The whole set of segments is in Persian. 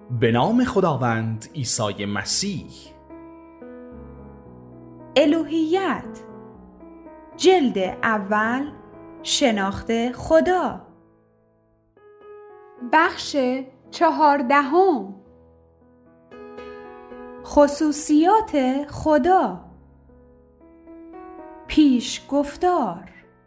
به نام خداوند عیسی مسیح. الوهیت، جلد اول، شناخت خدا، بخش 14. خصوصیات خدا. پیش گفتار.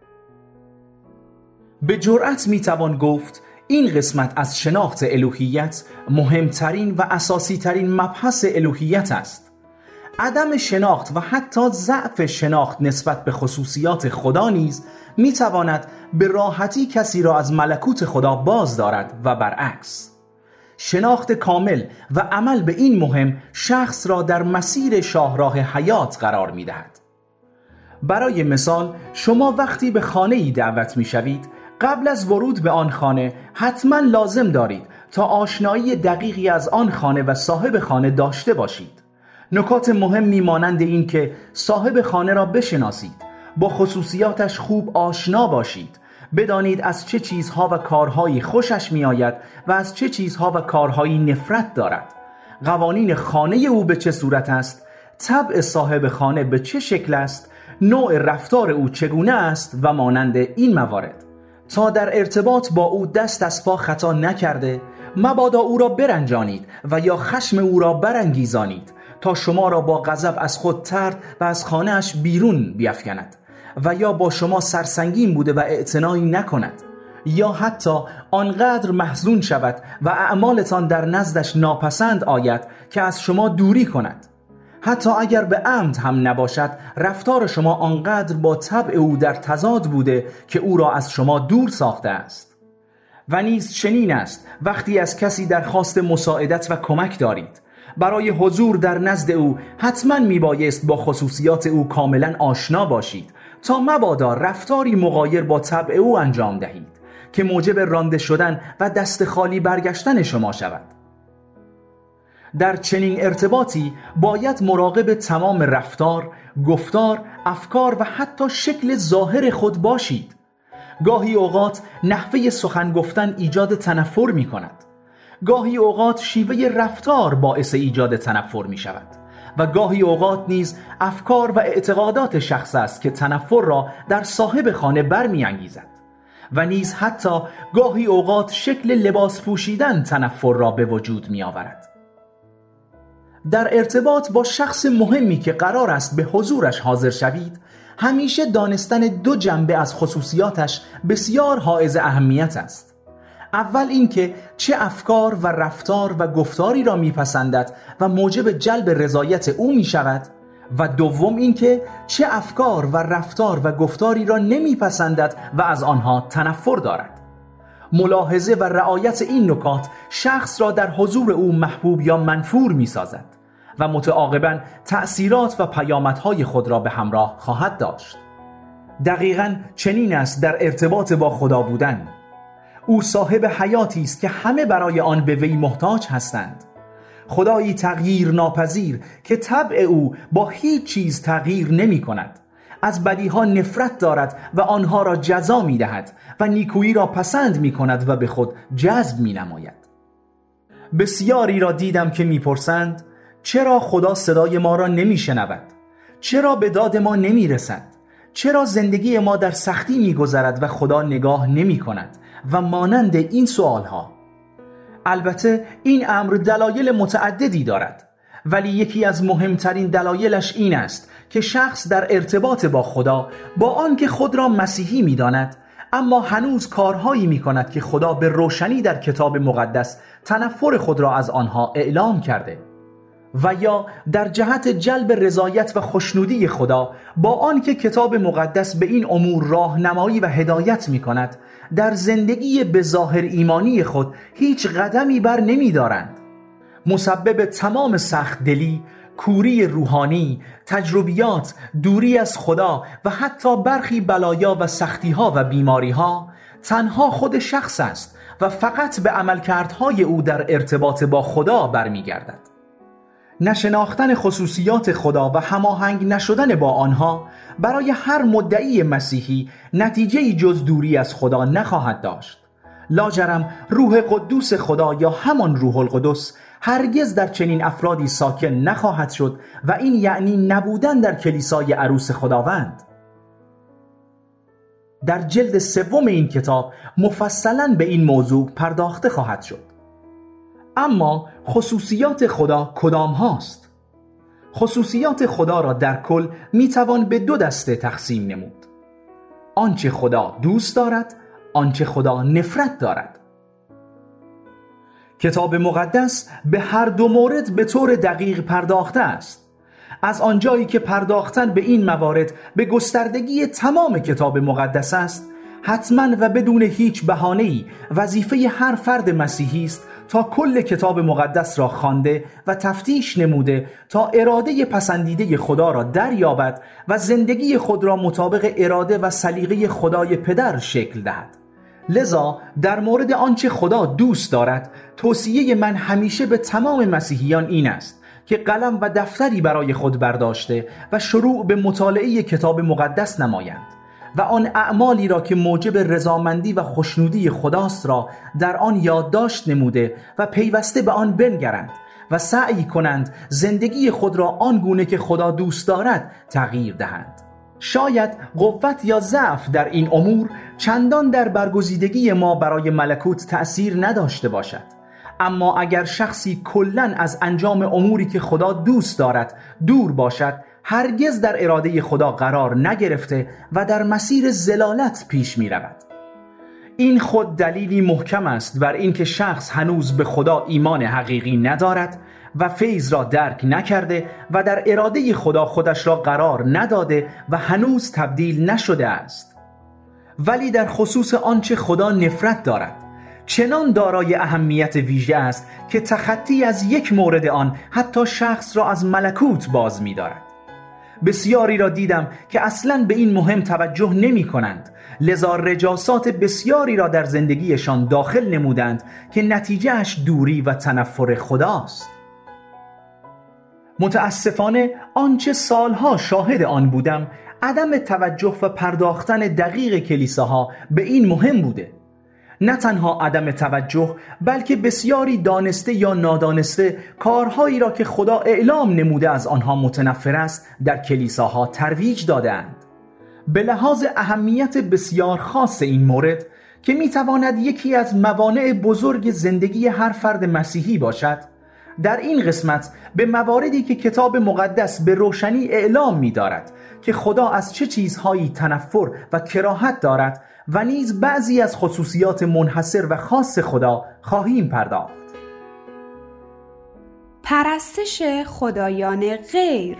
به جرأت میتوان گفت این قسمت از شناخت الوهیت مهمترین و اساسی ترین مبحث الوهیت است. عدم شناخت و حتی ضعف شناخت نسبت به خصوصیات خدا نیز میتواند به راحتی کسی را از ملکوت خدا باز دارد و برعکس. شناخت کامل و عمل به این مهم شخص را در مسیر شاهراه حیات قرار میدهد. برای مثال شما وقتی به خانه‌ای دعوت میشوید، قبل از ورود به آن خانه حتما لازم دارید تا آشنایی دقیقی از آن خانه و صاحب خانه داشته باشید. نکات مهمی مانند این که صاحب خانه را بشناسید، با خصوصیاتش خوب آشنا باشید، بدانید از چه چیزها و کارهایی خوشش می آید و از چه چیزها و کارهایی نفرت دارد، قوانین خانه او به چه صورت است، طبع صاحب خانه به چه شکل است، نوع رفتار او چگونه است و مانند این موارد، تا در ارتباط با او دست از پا خطا نکرده مبادا او را برنجانید و یا خشم او را برانگیزانید تا شما را با غضب از خود طرد و از خانه‌اش بیرون بیفکند و یا با شما سرسنگین بوده و اعتنایی نکند یا حتی آنقدر محزون شود و اعمالتان در نزدش ناپسند آید که از شما دوری کند. حتی اگر به عمد هم نباشد، رفتار شما آنقدر با طبع او در تضاد بوده که او را از شما دور ساخته است. و نیز چنین است وقتی از کسی درخواست مساعدت و کمک دارید. برای حضور در نزد او حتما میبایست با خصوصیات او کاملا آشنا باشید تا مبادا رفتاری مغایر با طبع او انجام دهید که موجب رانده شدن و دست خالی برگشتن شما شود. در چنین ارتباطی باید مراقب تمام رفتار، گفتار، افکار و حتی شکل ظاهر خود باشید. گاهی اوقات نحوه سخن گفتن ایجاد تنفر می کند. گاهی اوقات شیوه رفتار باعث ایجاد تنفر می شود و گاهی اوقات نیز افکار و اعتقادات شخص است که تنفر را در صاحب خانه برمی انگیزد و نیز حتی گاهی اوقات شکل لباس پوشیدن تنفر را به وجود می آورد. در ارتباط با شخص مهمی که قرار است به حضورش حاضر شوید، همیشه دانستن دو جنبه از خصوصیاتش بسیار حائز اهمیت است. اول اینکه چه افکار و رفتار و گفتاری را میپسندد و موجب جلب رضایت او میشود و دوم اینکه چه افکار و رفتار و گفتاری را نمیپسندد و از آنها تنفر دارد. ملاحظه و رعایت این نکات شخص را در حضور او محبوب یا منفور می‌سازد و متعاقباً تأثیرات و پیامدهای خود را به همراه خواهد داشت. دقیقاً چنین است در ارتباط با خدا بودن. او صاحب حیاتی است که همه برای آن به وی محتاج هستند. خدایی تغییر ناپذیر که طبع او با هیچ چیز تغییر نمی کند. از بدیها نفرت دارد و آنها را جزا می دهد و نیکویی را پسند می کند و به خود جذب می نماید. بسیاری را دیدم که می پرسند چرا خدا صدای ما را نمی شنود؟ چرا به داد ما نمی رسد؟ چرا زندگی ما در سختی می گذرد و خدا نگاه نمی کند؟ و مانند این سوالها. البته این امر دلایل متعددی دارد، ولی یکی از مهمترین دلایلش این است که شخص در ارتباط با خدا با آنکه خود را مسیحی می‌داند، اما هنوز کارهایی می‌کند که خدا به روشنی در کتاب مقدس تنفر خود را از آنها اعلام کرده، و یا در جهت جلب رضایت و خوشنودی خدا با آنکه کتاب مقدس به این امور راهنمایی و هدایت می‌کند، در زندگی به ظاهر ایمانی خود هیچ قدمی بر نمی‌دارند. مسبب تمام سخت دلی، کوری روحانی، تجربیات، دوری از خدا و حتی برخی بلایا و سختی‌ها و بیماری‌ها تنها خود شخص است و فقط به عملکردهای او در ارتباط با خدا برمیگردد. نشناختن خصوصیات خدا و هماهنگ نشدن با آنها برای هر مدعی مسیحی نتیجه‌ای جز دوری از خدا نخواهد داشت. لاجرم روح قدوس خدا یا همان روح القدس هرگز در چنین افرادی ساکن نخواهد شد و این یعنی نبودن در کلیسای عروس خداوند. در جلد 3 این کتاب مفصلاً به این موضوع پرداخته خواهد شد. اما خصوصیات خدا کدام هاست؟ خصوصیات خدا را در کل میتوان به 2 دسته تقسیم نمود: آنچه خدا دوست دارد، آنچه خدا نفرت دارد. کتاب مقدس به هر 2 مورد به طور دقیق پرداخته است. از آنجایی که پرداختن به این موارد به گستردگی تمام کتاب مقدس است، حتما و بدون هیچ بهانه‌ای وظیفه هر فرد مسیحی است تا کل کتاب مقدس را خوانده و تفتیش نموده تا اراده پسندیده خدا را دریابد و زندگی خود را مطابق اراده و سلیقه خدای پدر شکل دهد. لذا در مورد آنچه خدا دوست دارد، توصیه من همیشه به تمام مسیحیان این است که قلم و دفتری برای خود برداشته و شروع به مطالعه کتاب مقدس نمایند و آن اعمالی را که موجب رضامندی و خوشنودی خداست را در آن یادداشت نموده و پیوسته به آن بنگرند و سعی کنند زندگی خود را آنگونه که خدا دوست دارد تغییر دهند. شاید قوت یا ضعف در این امور چندان در برگزیدگی ما برای ملکوت تأثیر نداشته باشد، اما اگر شخصی کلاً از انجام اموری که خدا دوست دارد دور باشد، هرگز در اراده خدا قرار نگرفته و در مسیر ضلالت پیش می رود. این خود دلیلی محکم است بر این که شخص هنوز به خدا ایمان حقیقی ندارد و فیض را درک نکرده و در اراده خدا خودش را قرار نداده و هنوز تبدیل نشده است. ولی در خصوص آنچه خدا نفرت دارد، چنان دارای اهمیت ویژه است که تخطی از یک مورد آن حتی شخص را از ملکوت باز می دارد. بسیاری را دیدم که اصلاً به این مهم توجه نمی کنند، لذا رجاسات بسیاری را در زندگیشان داخل نمودند که نتیجهش دوری و تنفر خداست. متاسفانه آنچه سالها شاهد آن بودم، عدم توجه و پرداختن دقیق کلیساها به این مهم بوده. نه تنها عدم توجه، بلکه بسیاری دانسته یا نادانسته کارهایی را که خدا اعلام نموده از آنها متنفر است در کلیساها ترویج دادند. به لحاظ اهمیت بسیار خاص این مورد که میتواند یکی از موانع بزرگ زندگی هر فرد مسیحی باشد، در این قسمت به مواردی که کتاب مقدس به روشنی اعلام می‌دارد که خدا از چه چیزهایی تنفر و کراهت دارد و نیز بعضی از خصوصیات منحصر و خاص خدا خواهیم پرداخت. پرستش خدایان غیر.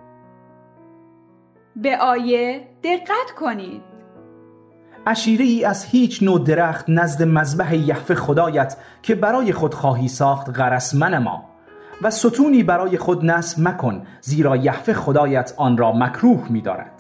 به آیه دقت کنید. عشیره‌ای از هیچ نوع درخت نزد مذبح یهوه خدایت که برای خود خواهی ساخت غرس منما و ستونی برای خود نصب مکن، زیرا یهوه خدایت آن را مکروه می‌دارد.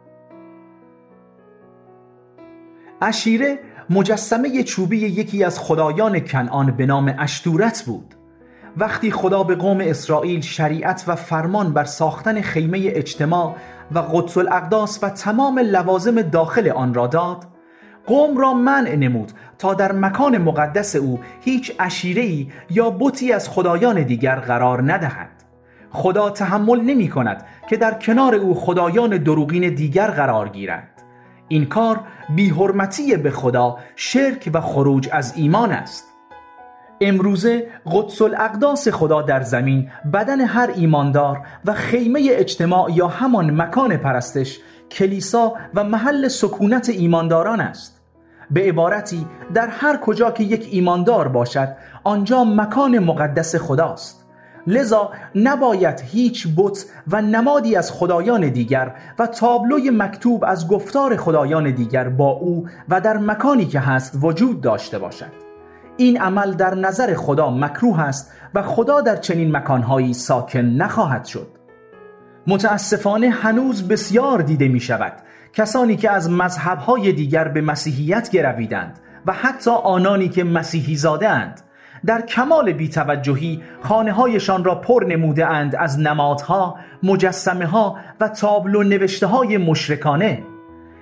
عشیره مجسمه چوبی یکی از خدایان کنعان به نام اشتورت بود. وقتی خدا به قوم اسرائیل شریعت و فرمان بر ساختن خیمه اجتماع و قدس الاقداس و تمام لوازم داخل آن را داد، قوم را منع نمود تا در مکان مقدس او هیچ عشیره‌ای یا بتی از خدایان دیگر قرار ندهند. خدا تحمل نمی کند که در کنار او خدایان دروغین دیگر قرار گیرند. این کار بی‌حرمتی به خدا، شرک و خروج از ایمان است. امروزه قدس الاقداس خدا در زمین بدن هر ایماندار و خیمه اجتماع یا همان مکان پرستش، کلیسا و محل سکونت ایمانداران است. به عبارتی در هر کجا که یک ایماندار باشد، آنجا مکان مقدس خداست. لذا نباید هیچ بت و نمادی از خدایان دیگر و تابلوی مکتوب از گفتار خدایان دیگر با او و در مکانی که هست وجود داشته باشد. این عمل در نظر خدا مکروه است و خدا در چنین مکانهایی ساکن نخواهد شد. متاسفانه هنوز بسیار دیده می شود کسانی که از مذهب‌های دیگر به مسیحیت گرویدند و حتی آنانی که مسیحی زاده اند در کمال بی‌توجهی خانه‌هایشان را پر نموده اند از نمادها، مجسمه‌ها و تابلو نوشته‌های مشرکانه.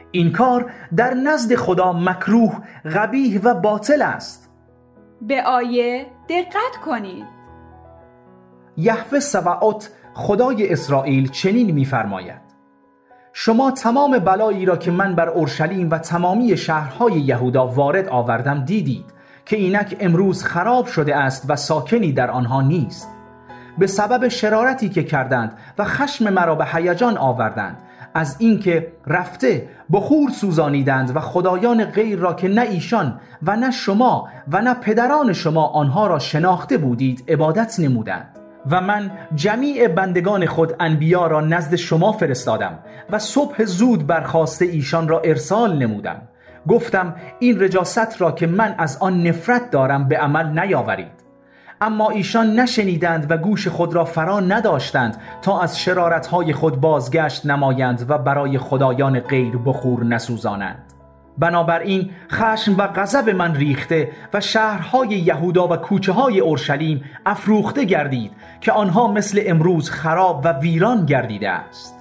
این کار در نزد خدا مکروه، قبیح و باطل است. به آیه دقت کنید. یهوه سبعوت خدای اسرائیل چنین می‌فرماید: شما تمام بلایی را که من بر اورشلیم و تمامی شهرهای یهودا وارد آوردم دیدید که اینک امروز خراب شده است و ساکنی در آنها نیست. به سبب شرارتی که کردند و خشم مرا به هیجان آوردند، از اینکه رفته بخور سوزانیدند و خدایان غیر را که نه ایشان و نه شما و نه پدران شما آنها را شناخته بودید عبادت نمودند. و من جمیع بندگان خود انبیا را نزد شما فرستادم و صبح زود برخاسته ایشان را ارسال نمودم. گفتم این رجاست را که من از آن نفرت دارم به عمل نیاورید. اما ایشان نشنیدند و گوش خود را فرا نداشتند تا از شرارتهای خود بازگشت نمایند و برای خدایان غیر بخور نسوزانند. بنابراین خشم و غضب من ریخته و شهرهای یهودا و کوچه های اورشلیم افروخته گردید که آنها مثل امروز خراب و ویران گردیده است.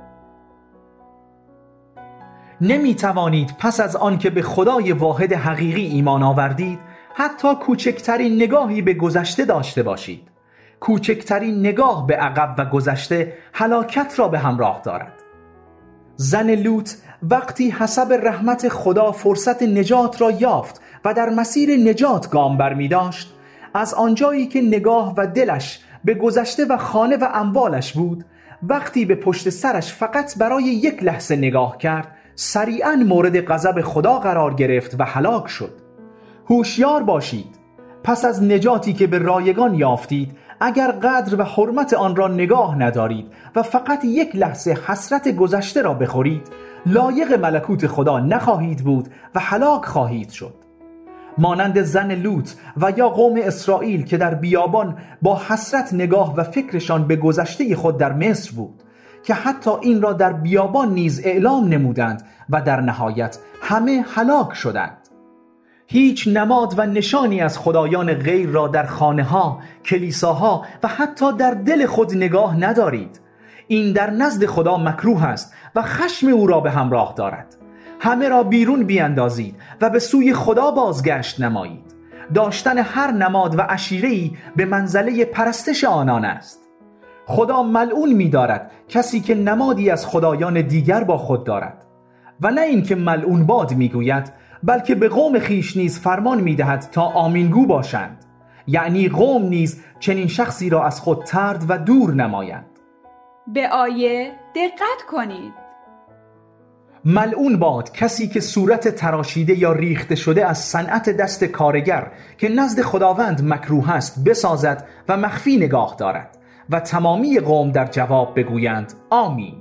نمی توانید پس از آن که به خدای واحد حقیقی ایمان آوردید حتی کوچکترین نگاهی به گذشته داشته باشید. کوچکترین نگاه به عقب و گذشته هلاکت را به همراه دارد. زن لوط وقتی حسب رحمت خدا فرصت نجات را یافت و در مسیر نجات گام برمی داشت، از آنجایی که نگاه و دلش به گذشته و خانه و اموالش بود، وقتی به پشت سرش فقط برای یک لحظه نگاه کرد، سریعاً مورد غضب خدا قرار گرفت و هلاک شد. هوشیار باشید. پس از نجاتی که به رایگان یافتید، اگر قدر و حرمت آن را نگاه ندارید و فقط یک لحظه حسرت گذشته را بخورید، لایق ملکوت خدا نخواهید بود و هلاک خواهید شد. مانند زن لوط و یا قوم اسرائیل که در بیابان با حسرت نگاه و فکرشان به گذشته خود در مصر بود که حتی این را در بیابان نیز اعلام نمودند و در نهایت همه هلاک شدند. هیچ نماد و نشانی از خدایان غیر را در خانه‌ها، کلیساها و حتی در دل خود نگاه ندارید. این در نزد خدا مکروه است و خشم او را به همراه دارد. همه را بیرون بیاندازید و به سوی خدا بازگشت نمایید. داشتن هر نماد و عشیره‌ای به منزله پرستش آنان است. خدا ملعون می‌دارد کسی که نمادی از خدایان دیگر با خود دارد. و نه اینکه ملعون باد میگوید، بلکه به قوم خیش نیز فرمان می‌دهد تا آمینگو باشند. یعنی قوم نیز چنین شخصی را از خود طرد و دور نمایند. به آیه دقت کنید. ملعون باد کسی که صورت تراشیده یا ریخته شده از صنعت دست کارگر که نزد خداوند مکروه است بسازد و مخفی نگاه دارد و تمامی قوم در جواب بگویند آمین.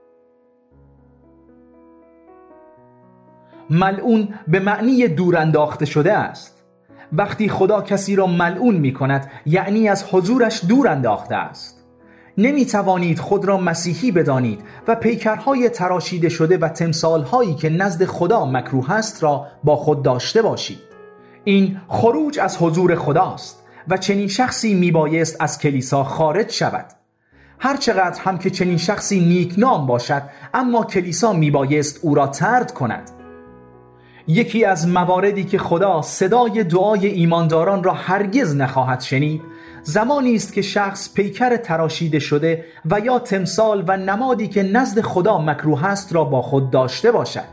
ملعون به معنی دور انداخته شده است. وقتی خدا کسی را ملعون می کند یعنی از حضورش دور انداخته است. نمی توانید خود را مسیحی بدانید و پیکرهای تراشیده شده و تمثالهایی که نزد خدا مکروه است را با خود داشته باشید. این خروج از حضور خداست و چنین شخصی می بایست از کلیسا خارج شود. هرچقدر هم که چنین شخصی نیکنام باشد، اما کلیسا می بایست او را طرد کند. یکی از مواردی که خدا صدای دعای ایمانداران را هرگز نخواهد شنید، زمانی است که شخص پیکر تراشیده شده و یا تمثال و نمادی که نزد خدا مکروه است را با خود داشته باشد.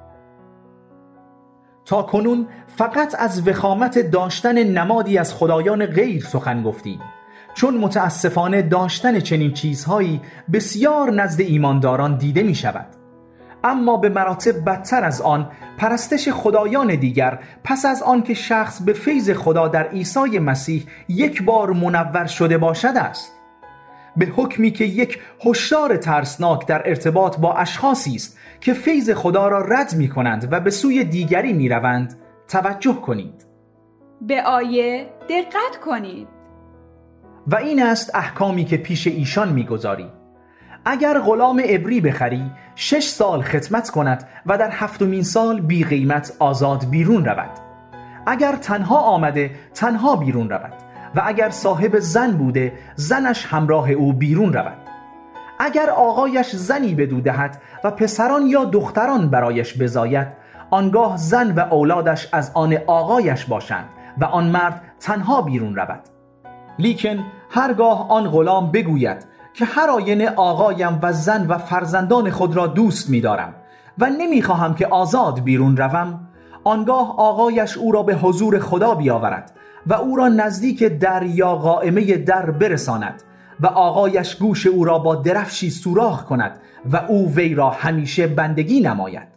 تا کنون فقط از وخامت داشتن نمادی از خدایان غیر سخن گفتیم، چون متاسفانه داشتن چنین چیزهایی بسیار نزد ایمانداران دیده می شود. اما به مراتب بدتر از آن، پرستش خدایان دیگر پس از آن که شخص به فیض خدا در عیسی مسیح یک بار منور شده باشد است. به حکمی که یک هشدار ترسناک در ارتباط با اشخاصی است که فیض خدا را رد می کنند و به سوی دیگری می روند توجه کنید. به آیه دقت کنید. و این است احکامی که پیش ایشان می گذاری. اگر غلام عبری بخری 6 سال خدمت کند و در 7مین سال بی قیمت آزاد بیرون رود. اگر تنها آمده تنها بیرون رود و اگر صاحب زن بوده زنش همراه او بیرون رود. اگر آقایش زنی بدو دهد و پسران یا دختران برایش بزاید، آنگاه زن و اولادش از آن آقایش باشند و آن مرد تنها بیرون رود. لیکن هرگاه آن غلام بگوید که هر آینه آقایم و زن و فرزندان خود را دوست می‌دارم و نمی‌خواهم که آزاد بیرون روم، آنگاه آقایش او را به حضور خدا بیاورد و او را نزدیک در یا قائمه در برساند و آقایش گوش او را با درفشی سوراخ کند و او وی را همیشه بندگی نماید.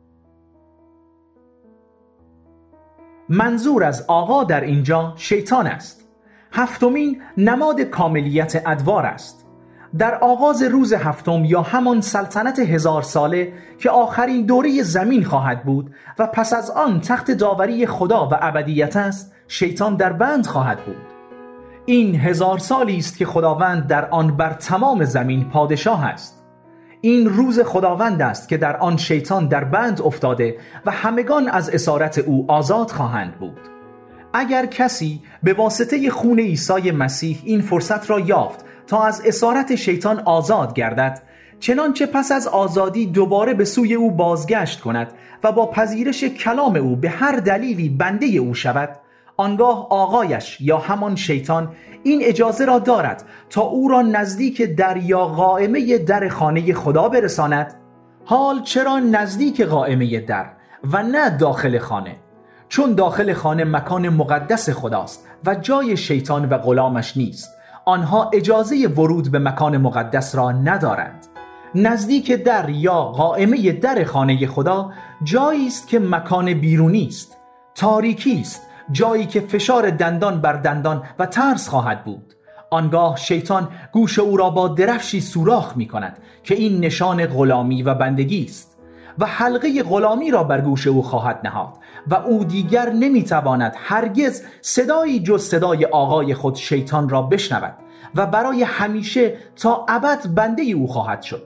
منظور از آقا در اینجا شیطان است. هفتمین نماد کاملیت ادوار است. در آغاز روز هفتم یا همان سلطنت 1000 ساله که آخرین دوره زمین خواهد بود و پس از آن تخت داوری خدا و ابدیت است، شیطان در بند خواهد بود. این 1000 سالی است که خداوند در آن بر تمام زمین پادشاه است. این روز خداوند است که در آن شیطان در بند افتاده و همگان از اسارت او آزاد خواهند بود. اگر کسی به واسطه خون عیسی مسیح این فرصت را یافت تا از اسارت شیطان آزاد گردد، چنانچه پس از آزادی دوباره به سوی او بازگشت کند و با پذیرش کلام او به هر دلیلی بنده او شود، آنگاه آقایش یا همان شیطان این اجازه را دارد تا او را نزدیک در یا قائمه در خانه خدا برساند. حال چرا نزدیک قائمه در و نه داخل خانه؟ چون داخل خانه مکان مقدس خداست و جای شیطان و غلامش نیست. آنها اجازه ورود به مکان مقدس را ندارند. نزدیک در یا قائمه در خانه خدا جایی است که مکان بیرونی است، تاریکی است، جایی که فشار دندان بر دندان و ترس خواهد بود. آنگاه شیطان گوش او را با درفشی سوراخ می کند که این نشان غلامی و بندگی است و حلقه غلامی را بر گوش او خواهد نهاد و او دیگر نمیتواند هرگز صدایی جز صدای آقای خود شیطان را بشنود و برای همیشه تا ابد بنده او خواهد شد.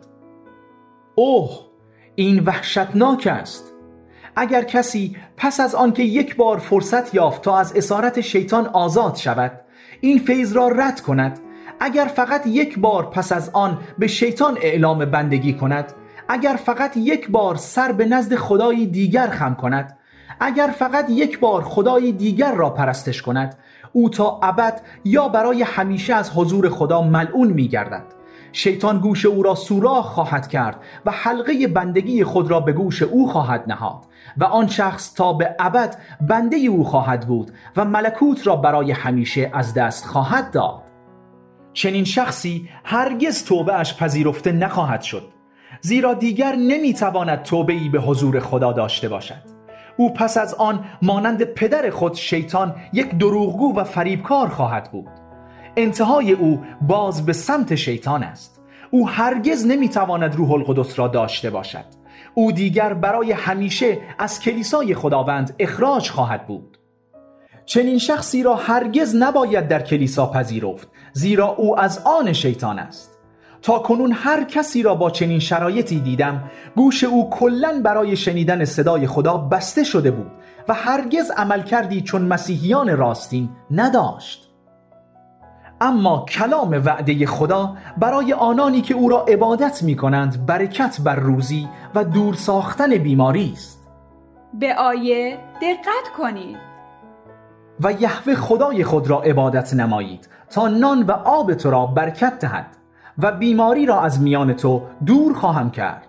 اوه، این وحشتناک است. اگر کسی پس از آن که یک بار فرصت یافت تا از اسارت شیطان آزاد شود این فیض را رد کند، اگر فقط یک بار پس از آن به شیطان اعلام بندگی کند، اگر فقط یک بار سر به نزد خدایی دیگر خم کند، اگر فقط یک بار خدایی دیگر را پرستش کند، او تا ابد یا برای همیشه از حضور خدا ملعون می گردد. شیطان گوش او را سوراخ خواهد کرد و حلقه بندگی خود را به گوش او خواهد نهاد و آن شخص تا به ابد بنده او خواهد بود و ملکوت را برای همیشه از دست خواهد داد. چنین شخصی هرگز توبه اش پذیرفته نخواهد شد، زیرا دیگر نمیتواند توبه‌ای به حضور خدا داشته باشد. او پس از آن مانند پدر خود شیطان یک دروغگو و فریبکار خواهد بود. انتهای او باز به سمت شیطان است. او هرگز نمیتواند روح القدس را داشته باشد. او دیگر برای همیشه از کلیسای خداوند اخراج خواهد بود. چنین شخصی را هرگز نباید در کلیسا پذیرفت، زیرا او از آن شیطان است. تا کنون هر کسی را با چنین شرایطی دیدم گوش او کلاً برای شنیدن صدای خدا بسته شده بود و هرگز عمل کردی چون مسیحیان راستین نداشت. اما کلام وعده خدا برای آنانی که او را عبادت می کنند برکت بر روزی و دور ساختن بیماری است. به آیه دقت کنید. و یهوه خدای خود را عبادت نمایید تا نان و آب تو را برکت دهد و بیماری را از میان تو دور خواهم کرد.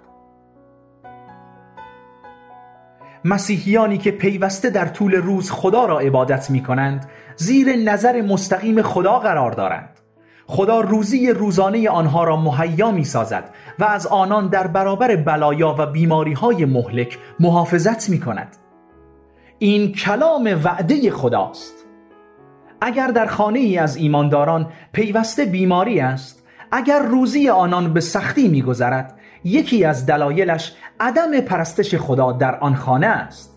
مسیحیانی که پیوسته در طول روز خدا را عبادت می کنند زیر نظر مستقیم خدا قرار دارند. خدا روزی روزانه آنها را مهیا می سازد و از آنان در برابر بلایا و بیماری های مهلک محافظت می کند. این کلام وعده خداست. اگر در خانه ای از ایمانداران پیوسته بیماری است، اگر روزی آنان به سختی می گذرد، یکی از دلایلش عدم پرستش خدا در آن خانه است.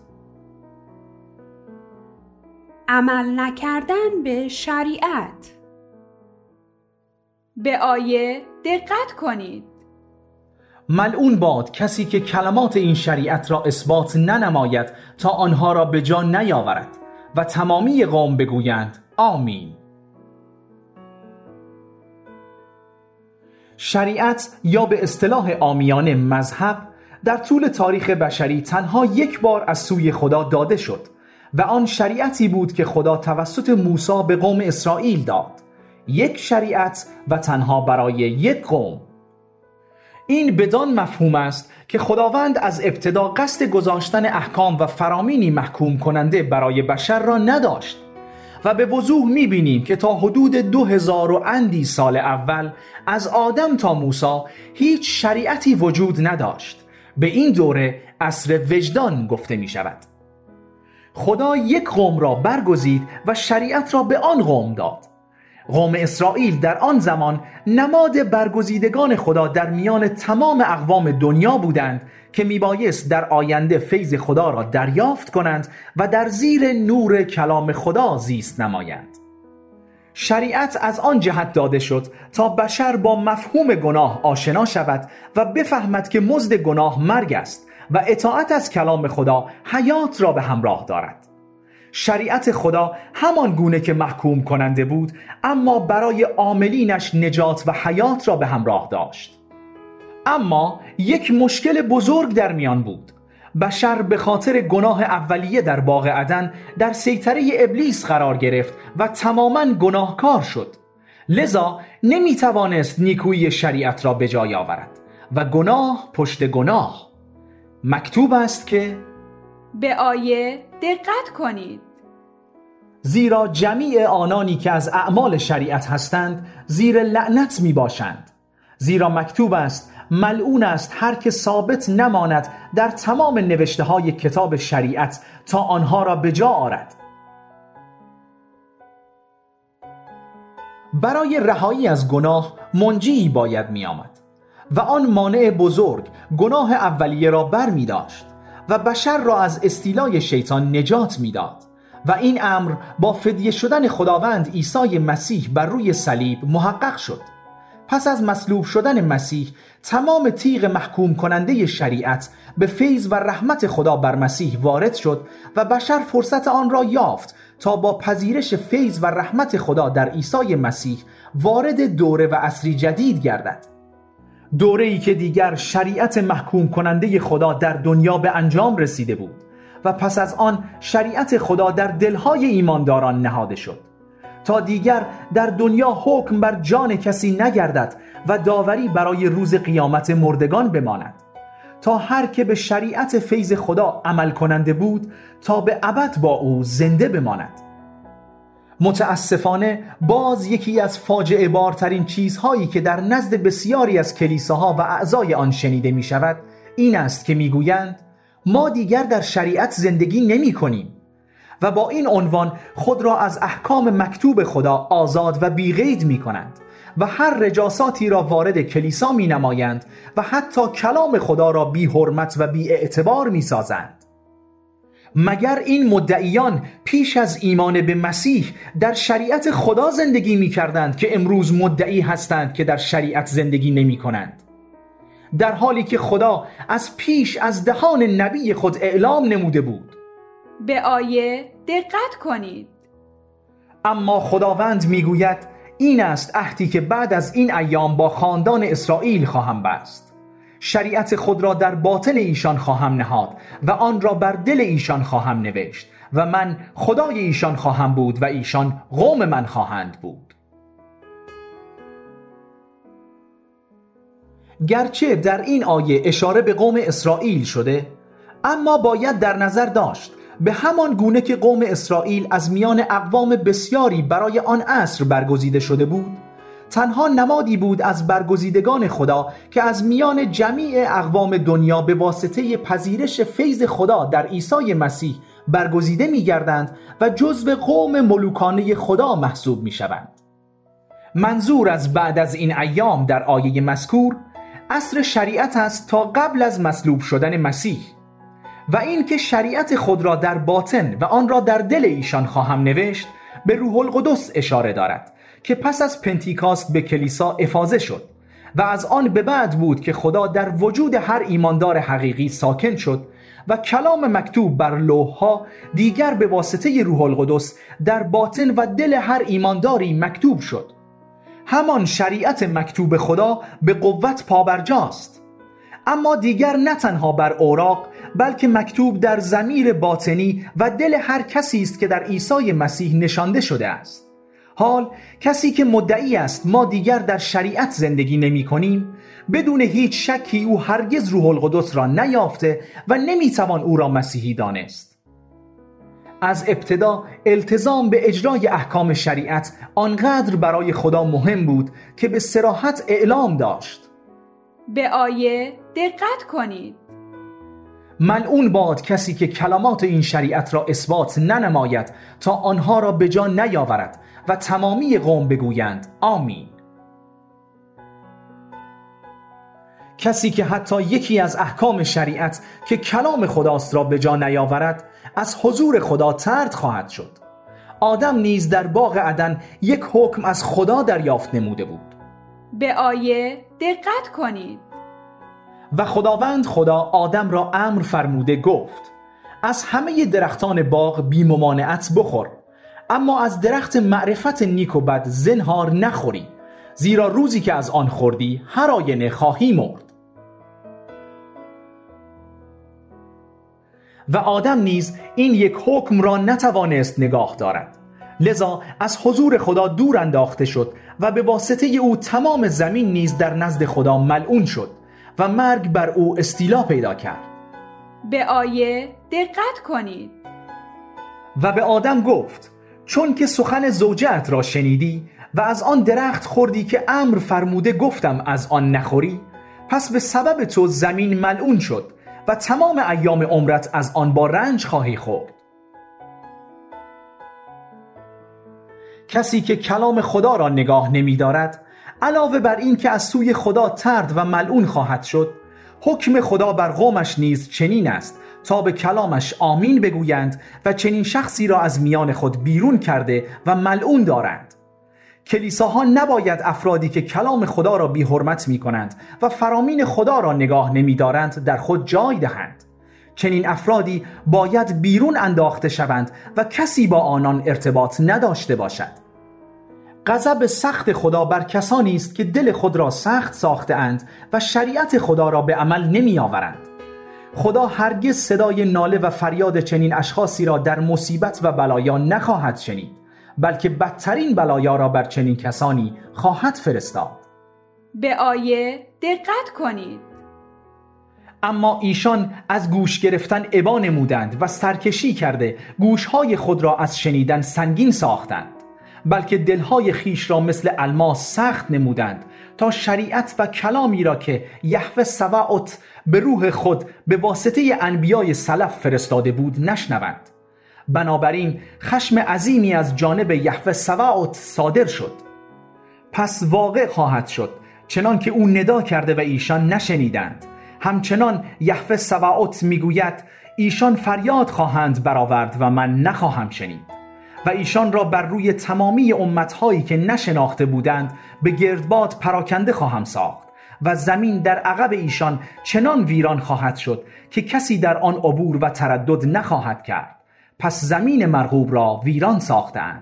عمل نکردن به شریعت. به آیه دقت کنید. ملعون باد کسی که کلمات این شریعت را اثبات ننماید تا آنها را به جا نیاورد و تمامی قوم بگویند آمین. شریعت یا به اصطلاح عامیانه مذهب در طول تاریخ بشری تنها یک بار از سوی خدا داده شد و آن شریعتی بود که خدا توسط موسی به قوم اسرائیل داد. یک شریعت و تنها برای یک قوم. این بدان مفهوم است که خداوند از ابتدا قصد گذاشتن احکام و فرامینی محکوم کننده برای بشر را نداشت و به وضوح می‌بینیم که تا حدود 2000 و اندی سال اول از آدم تا موسی هیچ شریعتی وجود نداشت. به این دوره عصر وجدان گفته می شود. خدا یک قوم را برگزید و شریعت را به آن قوم داد. قوم اسرائیل در آن زمان نماد برگزیدگان خدا در میان تمام اقوام دنیا بودند که میبایست در آینده فیض خدا را دریافت کنند و در زیر نور کلام خدا زیست نمایند. شریعت از آن جهت داده شد تا بشر با مفهوم گناه آشنا شود و بفهمد که مزد گناه مرگ است و اطاعت از کلام خدا حیات را به همراه دارد. شریعت خدا همان گونه که محکوم کننده بود، اما برای عاملینش نجات و حیات را به همراه داشت. اما یک مشکل بزرگ در میان بود. بشر به خاطر گناه اولیه در باغ عدن در سیطره ابلیس قرار گرفت و تماماً گناهکار شد. لذا نمیتوانست نیکویی شریعت را به جای آورد و گناه پشت گناه. مکتوب است که به آیه دقت کنید. زیرا جمیع آنانی که از اعمال شریعت هستند زیر لعنت می باشند. زیرا مکتوب است ملعون است هر که ثابت نماند در تمام نوشته های کتاب شریعت تا آنها را به جا آرد. برای رهایی از گناه منجی باید می آمد و آن مانع بزرگ گناه اولیه را بر می داشت و بشر را از استیلای شیطان نجات می داد و این امر با فدیه شدن خداوند عیسی مسیح بر روی صلیب محقق شد. پس از مصلوب شدن مسیح تمام تیغ محکوم کننده شریعت به فیض و رحمت خدا بر مسیح وارد شد و بشر فرصت آن را یافت تا با پذیرش فیض و رحمت خدا در عیسی مسیح وارد دوره و عصری جدید گردد. دوره‌ای که دیگر شریعت محکوم کننده خدا در دنیا به انجام رسیده بود و پس از آن شریعت خدا در دلهای ایمانداران نهاده شد تا دیگر در دنیا حکم بر جان کسی نگردد و داوری برای روز قیامت مردگان بماند، تا هر که به شریعت فیض خدا عمل کننده بود تا به ابد با او زنده بماند. متاسفانه باز یکی از فاجعه بارترین چیزهایی که در نزد بسیاری از کلیساها و اعضای آن شنیده می شود این است که می گویند ما دیگر در شریعت زندگی نمی کنیم و با این عنوان خود را از احکام مکتوب خدا آزاد و بی‌قید می کنند و هر رجاساتی را وارد کلیسا می نمایند و حتی کلام خدا را بی حرمت و بی اعتبار می سازند. مگر این مدعیان پیش از ایمان به مسیح در شریعت خدا زندگی می کردند که امروز مدعی هستند که در شریعت زندگی نمی کنند؟ در حالی که خدا از پیش از دهان نبی خود اعلام نموده بود. به آیه دقت کنید. اما خداوند می گوید این است عهدی که بعد از این ایام با خاندان اسرائیل خواهم بست. شریعت خود را در باطن ایشان خواهم نهاد و آن را بر دل ایشان خواهم نوشت و من خدای ایشان خواهم بود و ایشان قوم من خواهند بود. گرچه در این آیه اشاره به قوم اسرائیل شده، اما باید در نظر داشت به همان گونه که قوم اسرائیل از میان اقوام بسیاری برای آن عصر برگزیده شده بود، تنها نمادی بود از برگزیدگان خدا که از میان جمیع اقوام دنیا به واسطه پذیرش فیض خدا در عیسی مسیح برگزیده می‌گردند و جزو قوم ملوکانه خدا محسوب می‌شوند. منظور از بعد از این ایام در آیه مذکور عصر شریعت است تا قبل از مصلوب شدن مسیح و این که شریعت خود را در باطن و آن را در دل ایشان خواهم نوشت به روح القدس اشاره دارد که پس از پنتیکاست به کلیسا افاضه شد و از آن به بعد بود که خدا در وجود هر ایماندار حقیقی ساکن شد و کلام مکتوب بر لوح‌ها دیگر به واسطه روح القدس در باطن و دل هر ایمانداری مکتوب شد. همان شریعت مکتوب خدا به قوت پابرجاست، اما دیگر نه تنها بر اوراق بلکه مکتوب در ضمیر باطنی و دل هر کسی است که در عیسی مسیح نشانده شده است. حال کسی که مدعی است ما دیگر در شریعت زندگی نمی کنیم، بدون هیچ شکی او هرگز روح القدس را نیافته و نمیتوان او را مسیحی دانست. از ابتدا التزام به اجرای احکام شریعت آنقدر برای خدا مهم بود که به صراحت اعلام داشت: به آیه دقت کنید. ملعون باد کسی که کلمات این شریعت را اثبات ننماید تا آنها را به جا نیاورد و تمامی قوم بگویند آمین. کسی که حتی یکی از احکام شریعت که کلام خداست را به جا نیاورد از حضور خدا طرد خواهد شد. آدم نیز در باغ عدن یک حکم از خدا دریافت نموده بود: به آیه دقت کنید. و خداوند خدا آدم را امر فرموده گفت: از همه درختان باغ بی ممانعت بخور، اما از درخت معرفت نیک و بد زنهار نخوری، زیرا روزی که از آن خوردی هر آینه خواهی مرد. و آدم نیز این یک حکم را نتوانست نگاه دارد، لذا از حضور خدا دور انداخته شد و به واسطه او تمام زمین نیز در نزد خدا ملعون شد و مرگ بر او استیلا پیدا کرد. به آیه دقت کنید. و به آدم گفت: چون که سخن زوجه‌ات را شنیدی و از آن درخت خوردی که امر فرموده گفتم از آن نخوری، پس به سبب تو زمین ملعون شد و تمام ایام عمرت از آن با رنج خواهی خورد. کسی که کلام خدا را نگاه نمی دارد، علاوه بر این که از سوی خدا طرد و ملعون خواهد شد، حکم خدا بر قومش نیز چنین است تا به کلامش آمین بگویند و چنین شخصی را از میان خود بیرون کرده و ملعون دارند. کلیساها نباید افرادی که کلام خدا را بی حرمت می کنند و فرامین خدا را نگاه نمی دارند در خود جای دهند. چنین افرادی باید بیرون انداخته شوند و کسی با آنان ارتباط نداشته باشد. غضب سخت خدا بر کسانی است که دل خود را سخت ساخته اند و شریعت خدا را به عمل نمی آورند. خدا هرگز صدای ناله و فریاد چنین اشخاصی را در مصیبت و بلایا نخواهد شنید، بلکه بدترین بلایا را بر چنین کسانی خواهد فرستاد. به آیه دقت کنید. اما ایشان از گوش گرفتن ابا نمودند و سرکشی کرده گوشهای خود را از شنیدن سنگین ساختند، بلکه دلهای خیش را مثل الماس سخت نمودند تا شریعت و کلامی را که یهوه سباوت به روح خود به واسطه انبیای سلف فرستاده بود نشنوند. بنابراین خشم عظیمی از جانب یهوه سباوت صادر شد. پس واقع خواهد شد چنان که او ندا کرده و ایشان نشنیدند. همچنان یهوه سباوت میگوید ایشان فریاد خواهند برآورد و من نخواهم شنید، و ایشان را بر روی تمامی امتهایی که نشناخته بودند به گردباد پراکنده خواهم ساخت و زمین در عقب ایشان چنان ویران خواهد شد که کسی در آن عبور و تردد نخواهد کرد. پس زمین مرغوب را ویران ساختند.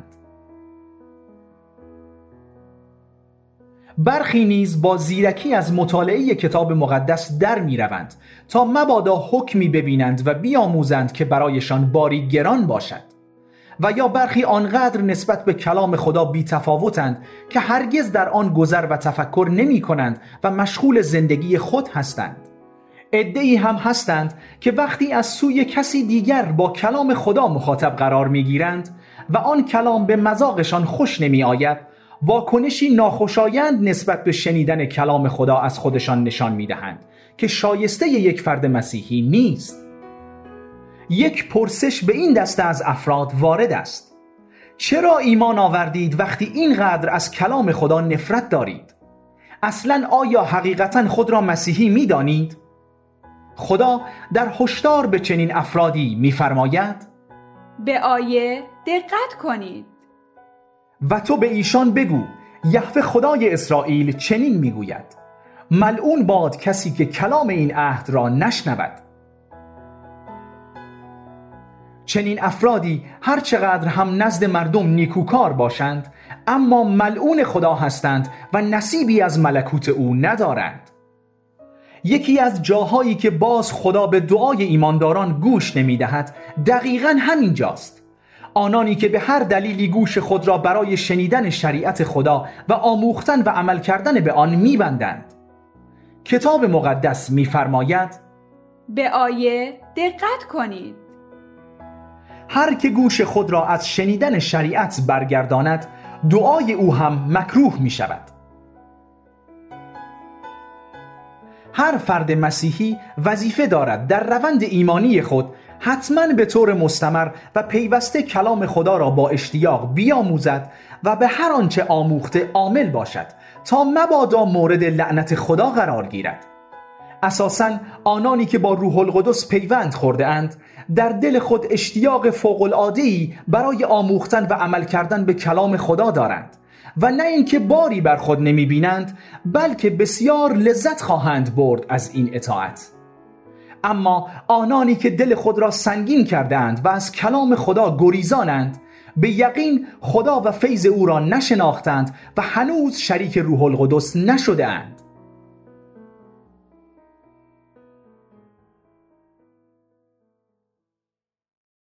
برخی نیز با زیرکی از مطالعه کتاب مقدس در می روند تا مبادا حکمی ببینند و بیاموزند که برایشان باری گران باشد، و یا برخی آنقدر نسبت به کلام خدا بی تفاوتند که هرگز در آن گذر و تفکر نمی کنند و مشغول زندگی خود هستند. عده‌ای هم هستند که وقتی از سوی کسی دیگر با کلام خدا مخاطب قرار می گیرند و آن کلام به مذاقشان خوش نمی آید، واکنشی ناخوشایند نسبت به شنیدن کلام خدا از خودشان نشان می دهند که شایسته یک فرد مسیحی نیست. یک پرسش به این دسته از افراد وارد است: چرا ایمان آوردید وقتی اینقدر از کلام خدا نفرت دارید؟ اصلاً آیا حقیقتاً خود را مسیحی می دانید؟ خدا در هشدار به چنین افرادی می‌فرماید: به آیه دقت کنید. و تو به ایشان بگو یهوه خدای اسرائیل چنین میگوید: ملعون باد کسی که کلام این عهد را نشنود. چنین افرادی هر چقدر هم نزد مردم نیکوکار باشند، اما ملعون خدا هستند و نصیبی از ملکوت او ندارند. یکی از جاهایی که باز خدا به دعای ایمانداران گوش نمی‌دهد دقیقاً همین جاست. آنانی که به هر دلیلی گوش خود را برای شنیدن شریعت خدا و آموختن و عمل کردن به آن می‌بندند. کتاب مقدس می‌فرماید به آیه دقت کنید. هر که گوش خود را از شنیدن شریعت برگرداند، دعای او هم مکروه می شود. هر فرد مسیحی وظیفه دارد در روند ایمانی خود حتماً به طور مستمر و پیوسته کلام خدا را با اشتیاق بیاموزد و به هر آنچه آموخته عامل باشد تا مبادا مورد لعنت خدا قرار گیرد. اساساً آنانی که با روح القدس پیوند خورده اند در دل خود اشتیاق فوق‌العاده‌ای برای آموختن و عمل کردن به کلام خدا دارند و نه اینکه باری بر خود نمی‌بینند، بلکه بسیار لذت خواهند برد از این اطاعت. اما آنانی که دل خود را سنگین کردند و از کلام خدا گریزانند، به یقین خدا و فیض او را نشناختند و هنوز شریک روح القدس نشده‌اند.